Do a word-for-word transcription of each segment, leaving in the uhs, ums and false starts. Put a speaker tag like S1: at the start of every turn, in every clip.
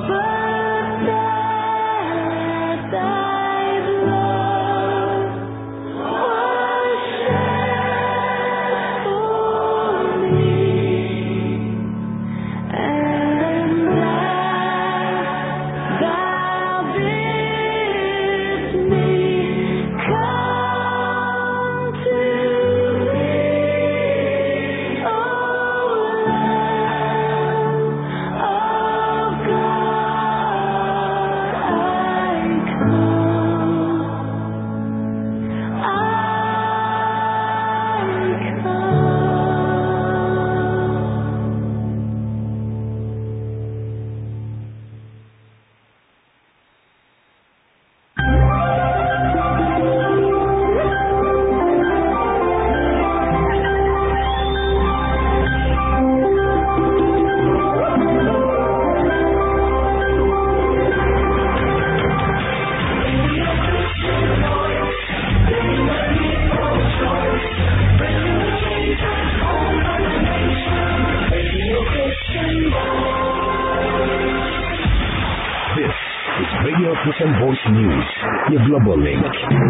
S1: Christian Voice News, your global link.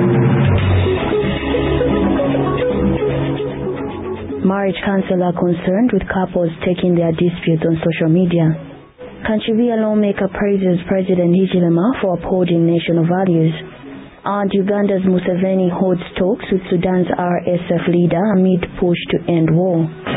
S2: Marriage counselor concerned with couples taking their disputes on social media. Kanchivia lawmaker praises President Hichilema for upholding national values. And Uganda's Museveni holds talks with Sudan's R S F leader amid push to end war.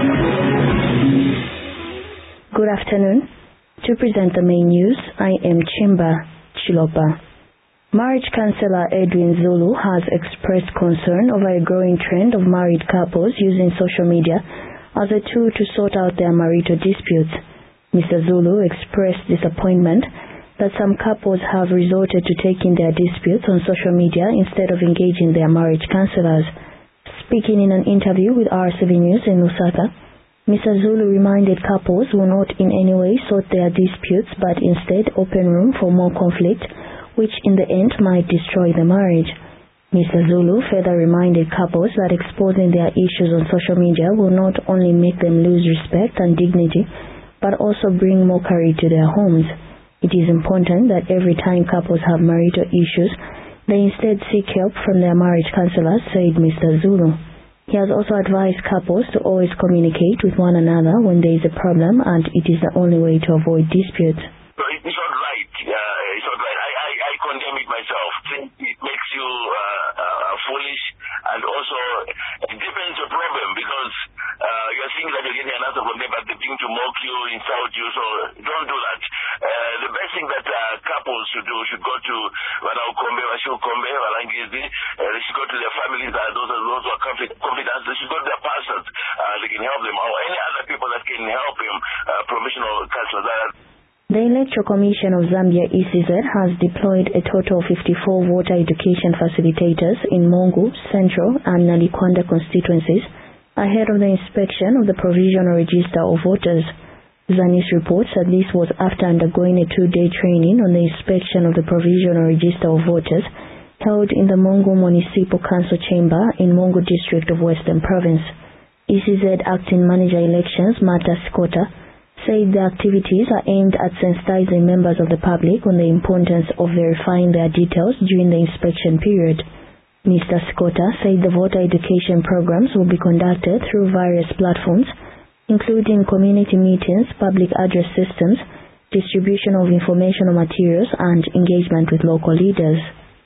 S2: Good afternoon. To present the main news, I am Chimba Chilopa. Marriage counselor Edwin Zulu has expressed concern over a growing trend of married couples using social media as a tool to sort out their marital disputes. Mister Zulu expressed disappointment that some couples have resorted to taking their disputes on social media instead of engaging their marriage counselors. Speaking in an interview with R C V News in Lusaka, Mister Zulu reminded couples will not in any way sort their disputes but instead open room for more conflict, which in the end might destroy the marriage. Mister Zulu further reminded couples that exposing their issues on social media will not only make them lose respect and dignity, but also bring mockery to their homes. It is important that every time couples have marital issues, they instead seek help from their marriage counselors, said Mister Zulu. He has also advised couples to always communicate with one another when there is a problem, and it is the only way to avoid disputes.
S3: It's not right. Uh, it's not right. I, I, I condemn it myself. It makes you uh, uh, foolish, and also it depends the problem because uh, you're seeing that you're getting an answer from them, but they begin to mock you, insult you. So don't do that. Uh, the best thing that uh, couples should do should go to Wanaukombe, Washukombe, Walangizi. Uh, they should go to their families. Uh, those are those who are confident. They should go to their pastors. Uh, they can help them, or any other people that can help him. Uh, professional counselors.
S2: The Electoral Commission of Zambia E C Z has deployed a total of fifty-four voter education facilitators in Mongu, Central and Nalikwanda constituencies ahead of the inspection of the provisional register of voters. Zanis reports that this was after undergoing a two-day training on the inspection of the provisional register of voters held in the Mongu Municipal Council Chamber in Mongu District of Western Province. E C Z Acting Manager Elections Martha Skota said the activities are aimed at sensitizing members of the public on the importance of verifying their details during the inspection period. Mister Skota said the voter education programs will be conducted through various platforms, including community meetings, public address systems, distribution of informational materials, and engagement with local leaders.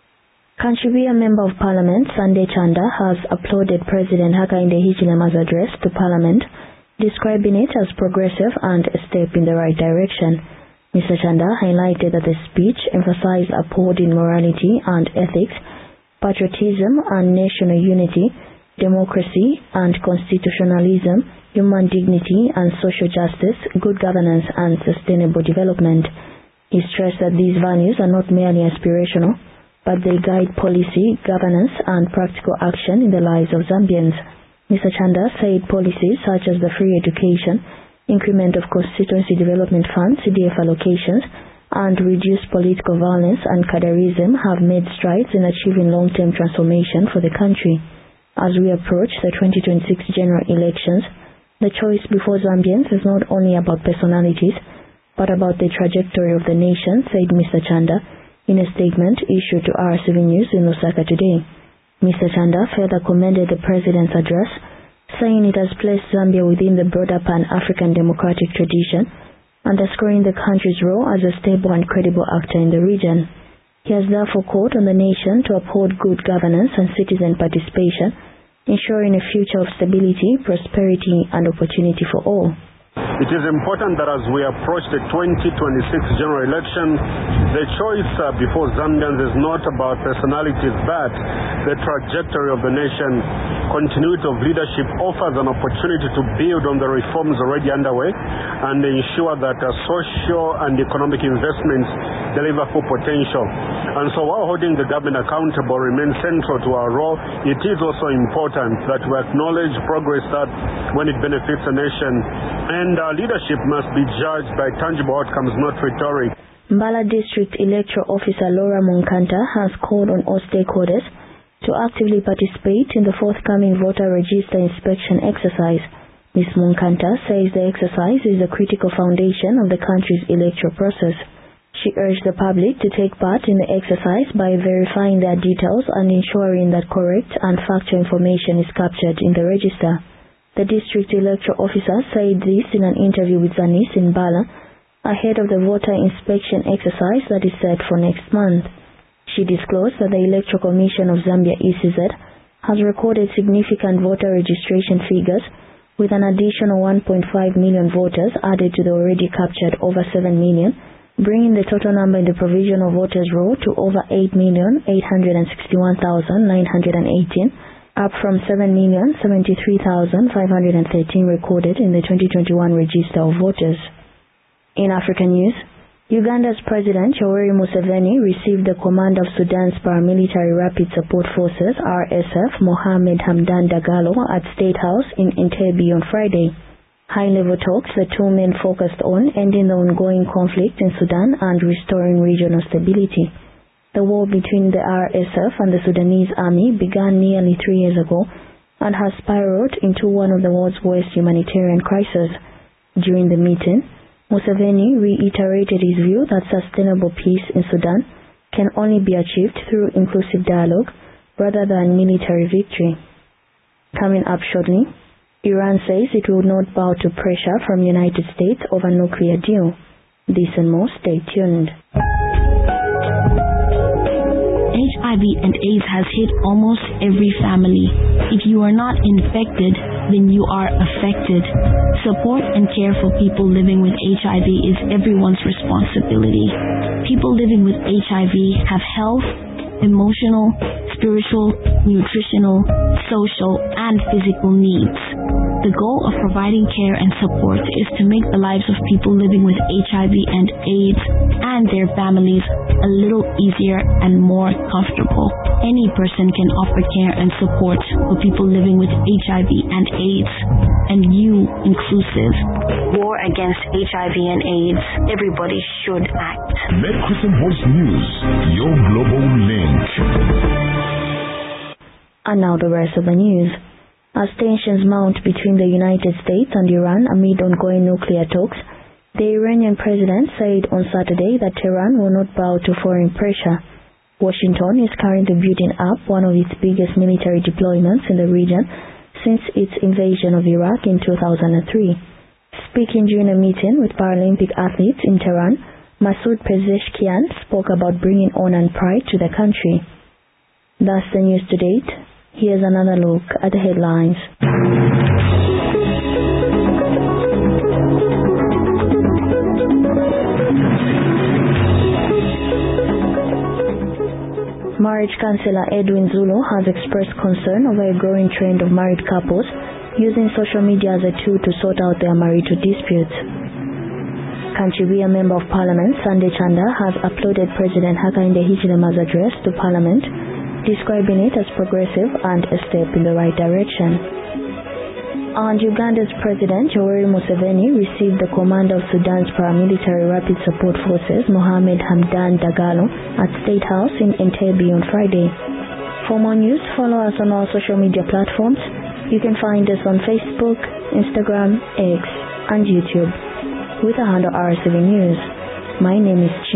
S2: Kanchivia Member of Parliament Sunday Chanda has applauded President Hakainde Hichilema's address to Parliament, describing it as progressive and a step in the right direction. Mister Chanda highlighted that the speech emphasized upholding morality and ethics, patriotism and national unity, democracy and constitutionalism, human dignity and social justice, good governance and sustainable development. He stressed that these values are not merely aspirational, but they guide policy, governance and practical action in the lives of Zambians. Mister Chanda said policies such as the free education, increment of constituency development funds, C D F allocations, and reduced political violence and cadreism have made strides in achieving long-term transformation for the country. As we approach the twenty twenty-six general elections, the choice before Zambians is not only about personalities, but about the trajectory of the nation, said Mister Chanda in a statement issued to R C V News in Lusaka today. Mister Chanda further commended the president's address, saying it has placed Zambia within the broader Pan-African democratic tradition, underscoring the country's role as a stable and credible actor in the region. He has therefore called on the nation to uphold good governance and citizen participation, ensuring a future of stability, prosperity, and opportunity for all.
S4: It is important that as we approach the twenty twenty-six general election, the choice uh, before Zambians is not about personalities but the trajectory of the nation. Continuity of leadership offers an opportunity to build on the reforms already underway and ensure that uh, social and economic investments deliver full potential. And so while holding the government accountable remains central to our role, it is also important that we acknowledge progress that when it benefits the nation, and our leadership must be judged by tangible outcomes, not rhetoric.
S2: Mbala District Electoral Officer Laura Munkanta has called on all stakeholders to actively participate in the forthcoming voter register inspection exercise. Miz Munkanta says the exercise is a critical foundation of the country's electoral process. She urged the public to take part in the exercise by verifying their details and ensuring that correct and factual information is captured in the register. The district electoral officer said this in an interview with Zanis in Mbala ahead of the voter inspection exercise that is set for next month. She disclosed that the Electoral Commission of Zambia E C Z has recorded significant voter registration figures, with an additional one point five million voters added to the already captured over seven million, bringing the total number in the provisional voters roll to over eight million eight hundred sixty-one thousand nine hundred eighteen, up from seven million seventy-three thousand five hundred thirteen recorded in the twenty twenty-one register of voters. In African news, Uganda's President Yoweri Museveni received the commander of Sudan's Paramilitary Rapid Support Forces R S F, Mohamed Hamdan Dagalo, at State House in Entebbe on Friday. High-level talks the two men focused on ending the ongoing conflict in Sudan and restoring regional stability. The war between the R S F and the Sudanese army began nearly three years ago and has spiraled into one of the world's worst humanitarian crises. During the meeting, Museveni reiterated his view that sustainable peace in Sudan can only be achieved through inclusive dialogue rather than military victory. Coming up shortly, Iran says it will not bow to pressure from United States over nuclear deal. This and more, stay tuned.
S5: H I V and AIDS has hit almost every family. If you are not infected, then you are affected. Support and care for people living with H I V is everyone's responsibility. People living with H I V have health, emotional, spiritual, nutritional, social, and physical needs. The goal of providing care and support is to make the lives of people living with H I V and AIDS and their families a little easier and more comfortable. Any person can offer care and support for people living with H I V and AIDS, and you inclusive. War against H I V and AIDS. Everybody should act.
S1: Met Christian Voice News, your global link.
S2: And now the rest of the news. As tensions mount between the United States and Iran amid ongoing nuclear talks, the Iranian president said on Saturday that Tehran will not bow to foreign pressure. Washington is currently building up one of its biggest military deployments in the region since its invasion of Iraq in two thousand three. Speaking during a meeting with Paralympic athletes in Tehran, Masoud Pezeshkian spoke about bringing honor and pride to the country. That's the news to date. Here's another look at the headlines. Marriage counsellor Edwin Zulu has expressed concern over a growing trend of married couples using social media as a tool to sort out their marital disputes. Kanchibiya Member of Parliament Sunday Chanda has uploaded President Hakainde Hichilema's address to Parliament, describing it as progressive and a step in the right direction. And Uganda's President Yoweri Museveni received the commander of Sudan's Paramilitary Rapid Support Forces, Mohamed Hamdan Dagalo, at State House in Entebbe on Friday. For more news, follow us on all social media platforms. You can find us on Facebook, Instagram, X, and YouTube. with the handle R S seven News. My name is Chin.